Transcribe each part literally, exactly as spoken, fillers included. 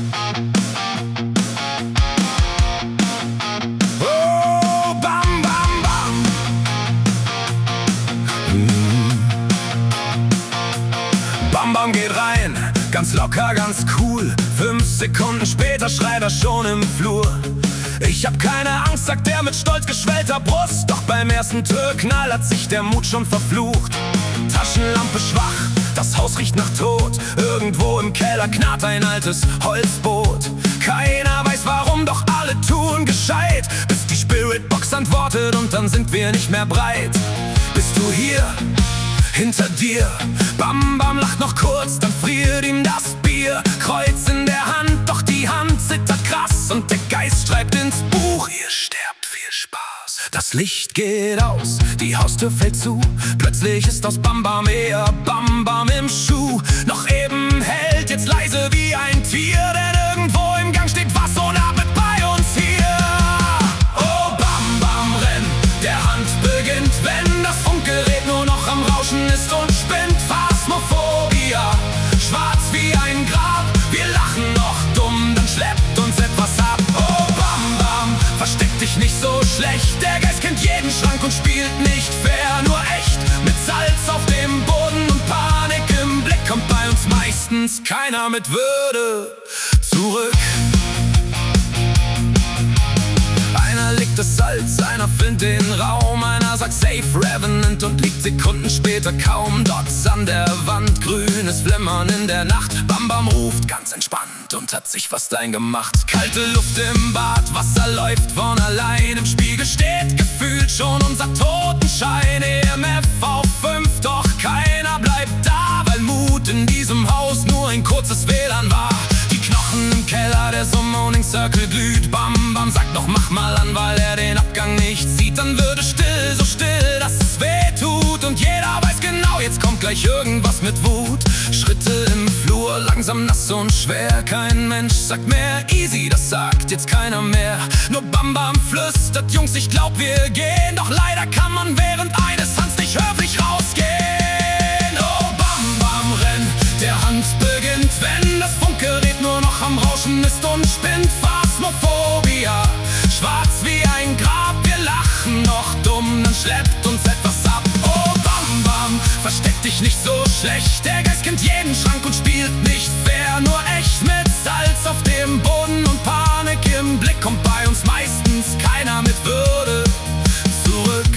Oh, bam, bam, bam. Mm. Bam, bam geht rein, ganz locker, ganz cool. Fünf Sekunden später schreit er schon im Flur. Ich hab keine Angst, sagt er mit stolz geschwellter Brust. Doch beim ersten Türknall hat sich der Mut schon verflucht. Taschenlampe schwach, das Haus riecht nach Tod. Irgendwo im Keller knarrt ein altes Holzboot. Keiner weiß warum, doch alle tun gescheit, bis die Spiritbox antwortet und dann sind wir nicht mehr breit. Bist du hier? Hinter dir. Bam, bam lacht noch kurz, dann friert ihm das Bier. Kreuz in der Hand, doch die Hand zittert krass und der Geist schreibt ins Buch: Ihr sterbt, viel Spaß. Das Licht geht aus, die Haustür fällt zu. Plötzlich ist aus Bam Bam eher Bam Bam im Schuh. Noch eben hält, jetzt leise wie ein Tier, denn irgendwo im Gang steht was und atmet bei uns hier. Oh, Bam Bam renn, der Hand beginnt, wenn das Funkgerät nur noch am Rauschen ist und spinnt. Phasmophobia, schwarz wie ein Grab. Wir lachen noch dumm, dann schleppt uns etwas ab. Oh, Bam Bam, versteck dich nicht so schlecht. Der Geist kennt jeden Schrank und spielt nicht fair, nur echt. Mit Salz auf dem Boden und Panik im Blick kommt bei uns meistens keiner mit Würde zurück. Einer legt das Salz, einer filmt den Raum, einer sagt Safe Revenant und liegt Sekunden später kaum. Dots an der Wand, grünes Flimmern in der Nacht. Bam Bam ruft ganz entspannt und hat sich fast eingemacht. Kalte Luft im Bad, Wasser läuft von allein. Im Spiegel steht gefühlt schon unser Totenschein. E M F auf fünf, doch keiner bleibt da, weil Mut in diesem Haus nur ein kurzes W L A N war. Die Knochen im Keller, der Summoning Circle glüht. Bam Bam sagt noch mach mal an, weil er den Abgang nicht sieht. Dann würde still, so still, dass es weh tut. Und jeder weiß genau, jetzt kommt gleich irgendwas mit Wut. Schritte im Flur, langsam nass und schwer. Kein Mensch sagt mehr easy, das sagt jetzt keiner mehr. Nur Bam Bam flüstert, Jungs, ich glaub wir gehen. Doch leider kann man während eines Hands nicht höflich rausgehen. Oh, Bam Bam renn, der Hand beginnt, wenn das Funkgerät nur noch am Rauschen ist und spinnt. Phasmophobia, schwarz wie ein Grab. Wir lachen noch dumm, dann schleppt uns etwas ab. Oh, Bam Bam, versteck dich nicht so schlecht. Der Geist kennt jeden Schrank und spielt nicht fair, nur echt. Mit Salz auf dem Boden und Panik im Blick kommt bei uns meistens keiner mit Würde zurück.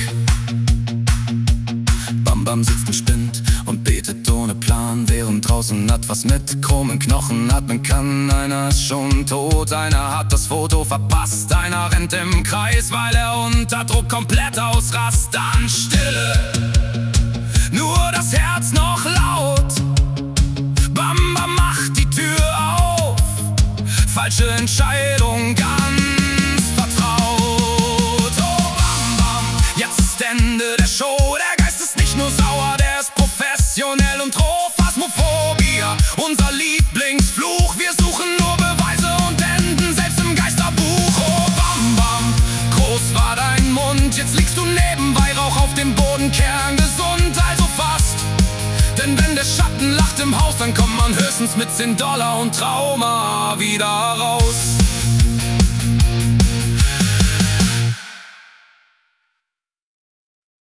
Bam Bam sitzt und spinnt und betet ohne Plan, während draußen etwas mit krummen Knochen atmen kann. Einer ist schon tot, einer hat das Foto verpasst. Einer rennt im Kreis, weil er unter Druck komplett ausrast. Dann Stille, nur das Herz noch laut. Bam Bam macht die Tür auf, falsche Entscheidung, ganz vertraut. Oh, Bam Bam, jetzt ist Ende der Show. Der Geist ist nicht nur sauer, der ist professionell und roh. Phasmophobia, unser Lieblingsfluch. Wir suchen nur Beweise und enden selbst im Geisterbuch. Oh, Bam Bam, groß war dein Mund. Jetzt liegst du neben Weihrauch auf dem Boden, kerngesund, also fast. Denn wenn der Schatten lacht im Haus, dann kommt man höchstens mit zehn Dollar und Trauma wieder raus.